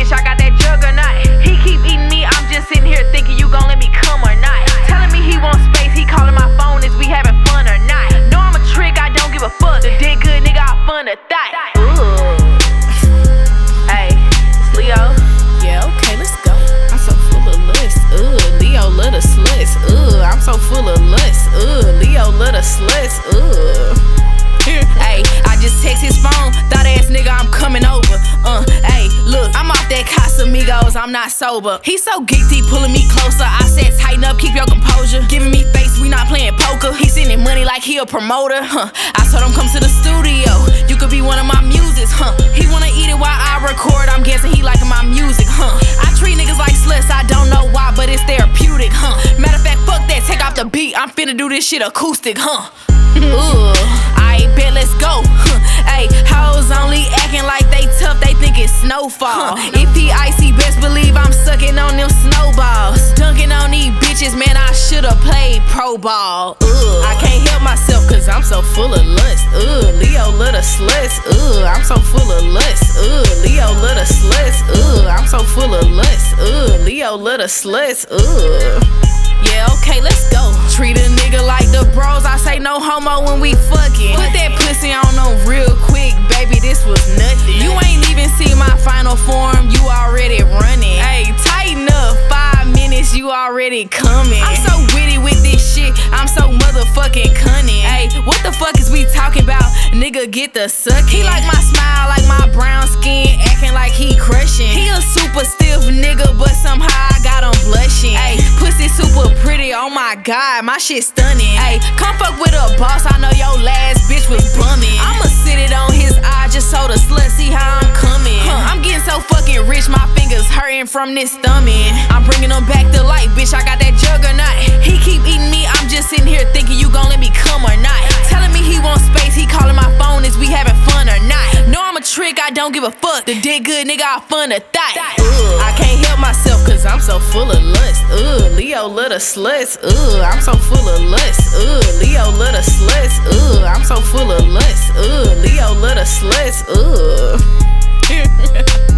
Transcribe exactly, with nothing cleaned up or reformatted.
bitch, I got that juggernaut. He keep eating me, I'm just sitting here thinking you gon' let me come or not. Telling me he wants space, he calling my phone, is we having fun or not? Know I'm a trick, I don't give a fuck. The dick good nigga, I fun to thought. Ooh. Hey, it's Leo. Yeah, okay, let's go. I'm so full of lust. Ugh, Leo love the sluts. Ugh, I'm so full of lust. Ugh, Leo love the sluts. Ugh. Ayy, I just text his phone, thought ass nigga I'm coming over. Uh, ayy, look, I'm off that Casamigos, I'm not sober. He so geeked, he pulling me closer. I said tighten up, keep your composure. Giving me face, we not playing poker. He sending money like he a promoter. Huh, I told him come to the studio. You could be one of my muses, huh? He wanna eat it while I record. I'm guessing he liking my music, huh? I treat niggas like sluts, I don't know why, but it's therapeutic, huh? Matter of fact, fuck that, take off the beat. I'm finna do this shit acoustic, huh? Ooh, I bet let's go. Ayy, hoes only acting like they tough, they think it's snowfall. If he icy, best believe I'm sucking on them snowballs. Dunking on these bitches, man, I should've played pro ball. Ugh, I can't help myself cause I'm so full of lust. Ugh, Leo love the sluts. Ugh, I'm so full of lust. Ugh, Leo love the sluts. Ugh, I'm so full of lust. Ugh, Leo love the sluts. Ugh. Yeah, okay, let's go. Treat a nigga like the bros, I say no homo when we fucking. Put that pussy on them real quick, baby, this was nothing. You ain't even seen my final form, you already running. Ayy, tighten up, five minutes, you already coming. I'm so witty with this shit, I'm so motherfucking cunning. Ayy, what the fuck is we talking about? Nigga, get the suck. He like my smile, like my brown skin, acting like he crushing. He a super stiff nigga, but somehow I got him blushing. Ayy, pussy super pretty, oh my god, my shit stunning. Ayy, come fuck with a boss, I know your last bitch was bumming. I'ma sit it on his eye just so the slut see how I'm coming. Huh, I'm getting so fucking rich, my fingers hurting from this thumbing. I'm bringing them back to life, bitch, I got that juggernaut. He keep eating me, I'm just sitting here thinking you gon' let me come or not. Telling me he wants space, he calling my phone, is we having fun or not? Know I'm a trick, I don't give a fuck. The dick good nigga, I fun to thought. Ugh, I can't help myself cause I'm so full of lust. Ugh, Leo love the sluts. Ugh, I'm so full of lust. Ugh, Leo love the sluts. Ugh, I'm so full of lust. Ugh, Leo love the sluts. Ugh.